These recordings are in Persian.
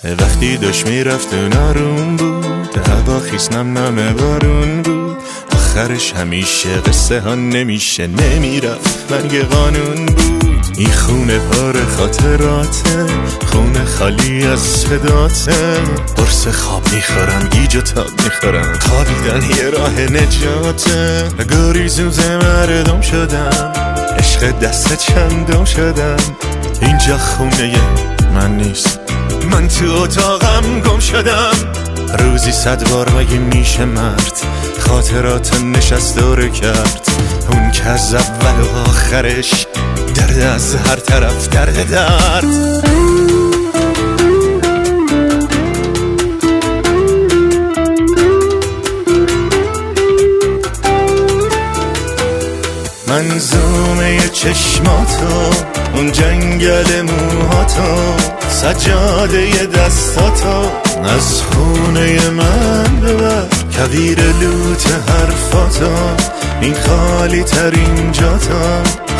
وقتی داشت میرفت نارون بود، هوا خیس نم نم بارون بود. آخرش همیشه قصه ها نمیشه، نمیرفت مرگ قانون بود. این خونه پار خاطراته، خونه خالی از صداته. قرص خواب میخورم، گیج و تاب میخورم، خوابیدن یه راه نجاته. گریزوز مردم شدم، عشق دست چندم شدم. اینجا خونه من نیست، من تو اتاقم گم شدم. روزی 100 بار مگه میشه مرد خاطرات نشست داره کرد؟ اون که از اول و آخرش درد، از هر طرف درد. منظومه چشماتو، اون جنگل موهاتو، سجاده دستاتو از خونه من ببر. کویر لوت حرفاتو، این خالی ترین جاتا.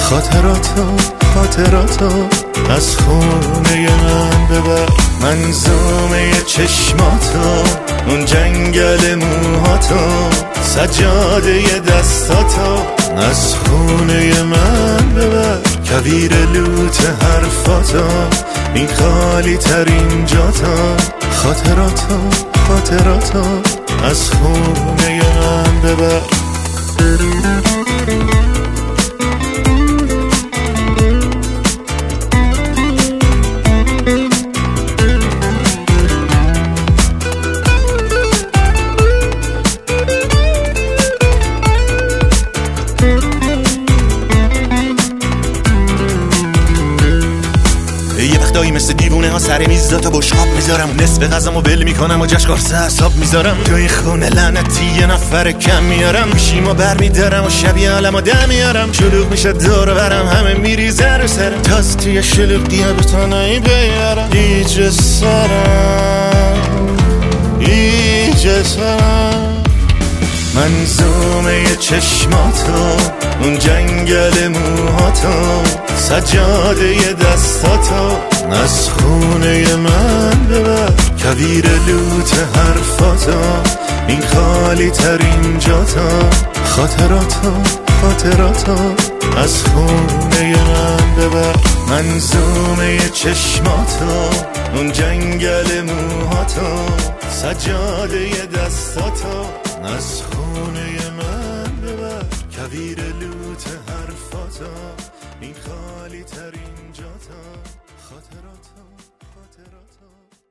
خاطراتو از خونه من ببر. منظومه چشماتو، اون جنگل موهاتو، سجاده دستاتو از خونه من ببر. کویر لوت حرفاتو، این خالی ترین جاتا. خاطراتو از خونه من ببر. یه وقتایی مثل دیوونه ها سر میزاتو بشقاب میذارم، نصف غذامو ول میکنم و جاش قرص اعصاب میذارم. تو این خونه لعنتی یه نفر کم میارم، گوشیمو بر میدارم و شبیه عالمو دم میارم. شلوغ میشه دور برم، همه میریزه رو سرم، تاز توی شلوغیه بتونایی بیارم. ایجه سرم منظومه چشماتو، اون جنگل موهاتو، سجاده دستاتو از خونه من ببر. کویر لوت حرفاتو، این خالی ترین جاتا. خاطراتو از خونه من ببر. منظومه چشماتو، اون جنگل موهاتو، سجاده دستاتو از خونه من ببر. کویر لوت حرفاتو، این خالی ترین جاتا. خاطراتو